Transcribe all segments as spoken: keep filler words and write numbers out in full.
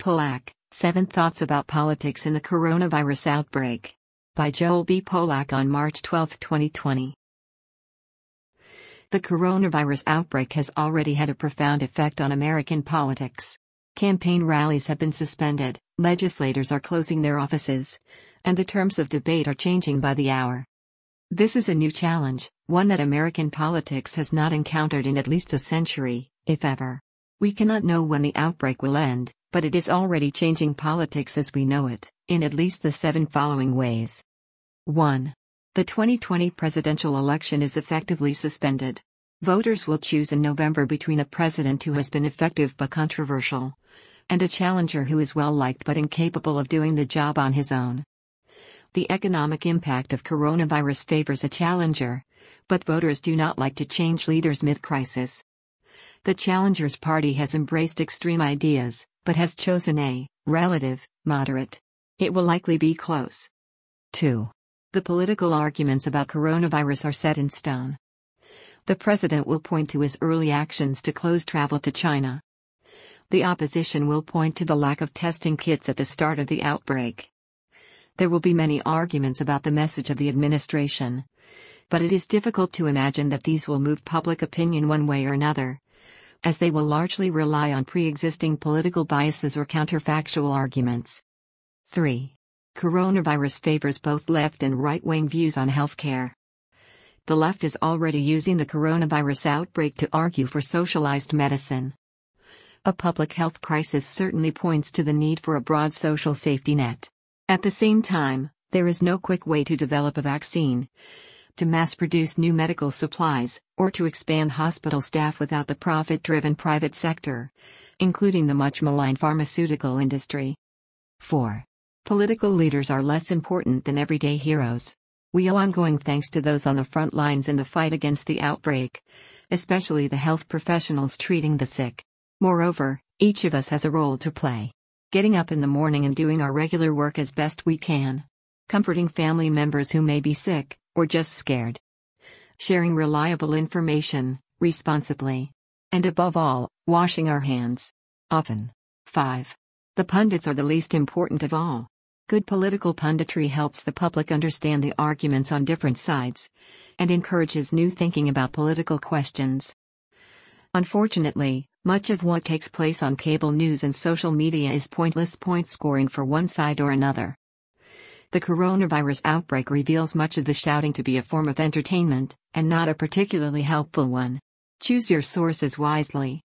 Polak, Seven Thoughts About Politics in the Coronavirus Outbreak. By Joel B. Polak on March twelfth, twenty twenty. The coronavirus outbreak has already had a profound effect on American politics. Campaign rallies have been suspended, legislators are closing their offices, and the terms of debate are changing by the hour. This is a new challenge, one that American politics has not encountered in at least a century, if ever. We cannot know when the outbreak will end, but it is already changing politics as we know it, in at least the seven following ways. one. The twenty twenty presidential election is effectively suspended. Voters will choose in November between a president who has been effective but controversial, and a challenger who is well-liked but incapable of doing the job on his own. The economic impact of coronavirus favors a challenger, but voters do not like to change leaders mid-crisis. The challenger's party has embraced extreme ideas, but has chosen a relative, moderate. It will likely be close. two. The political arguments about coronavirus are set in stone. The president will point to his early actions to close travel to China. The opposition will point to the lack of testing kits at the start of the outbreak. There will be many arguments about the message of the administration, but it is difficult to imagine that these will move public opinion one way or another, as they will largely rely on pre-existing political biases or counterfactual arguments. three. Coronavirus favors both left and right-wing views on healthcare. The left is already using the coronavirus outbreak to argue for socialized medicine. A public health crisis certainly points to the need for a broad social safety net. At the same time, there is no quick way to develop a vaccine, to mass-produce new medical supplies, or to expand hospital staff without the profit-driven private sector, including the much-maligned pharmaceutical industry. four. Political leaders are less important than everyday heroes. We owe ongoing thanks to those on the front lines in the fight against the outbreak, especially the health professionals treating the sick. Moreover, each of us has a role to play. Getting up in the morning and doing our regular work as best we can. Comforting family members who may be sick, or just scared. Sharing reliable information, responsibly. And above all, washing our hands. Often. five. The pundits are the least important of all. Good political punditry helps the public understand the arguments on different sides, and encourages new thinking about political questions. Unfortunately, much of what takes place on cable news and social media is pointless point scoring for one side or another. The coronavirus outbreak reveals much of the shouting to be a form of entertainment, and not a particularly helpful one. Choose your sources wisely.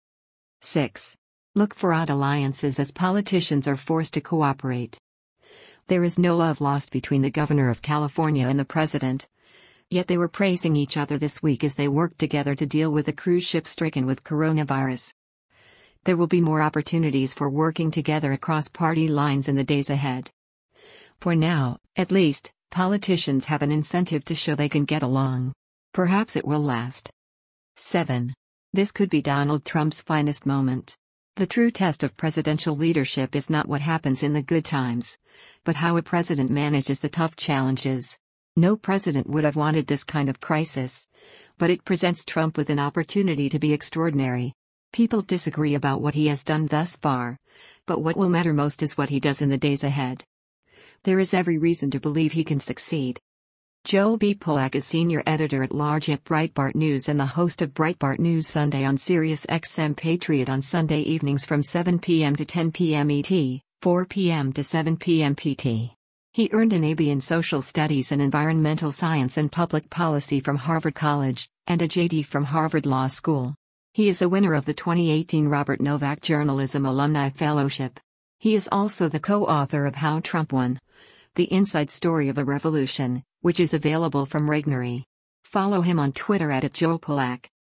six. Look for odd alliances as politicians are forced to cooperate. There is no love lost between the governor of California and the president. Yet they were praising each other this week as they worked together to deal with a cruise ship stricken with coronavirus. There will be more opportunities for working together across party lines in the days ahead. For now, at least, politicians have an incentive to show they can get along. Perhaps it will last. seven. This could be Donald Trump's finest moment. The true test of presidential leadership is not what happens in the good times, but how a president manages the tough challenges. No president would have wanted this kind of crisis, but it presents Trump with an opportunity to be extraordinary. People disagree about what he has done thus far, but what will matter most is what he does in the days ahead. There is every reason to believe he can succeed. Joel B. Polak is senior editor-at-large at Breitbart News and the host of Breitbart News Sunday on Sirius X M Patriot on Sunday evenings from seven p m to ten p m E T, four p m to seven p m P T. He earned an A B in Social Studies and Environmental Science and Public Policy from Harvard College, and a J D from Harvard Law School. He is a winner of the twenty eighteen Robert Novak Journalism Alumni Fellowship. He is also the co-author of How Trump Won: The Inside Story of a Revolution, which is available from Regnery. Follow him on Twitter at Joel Polak.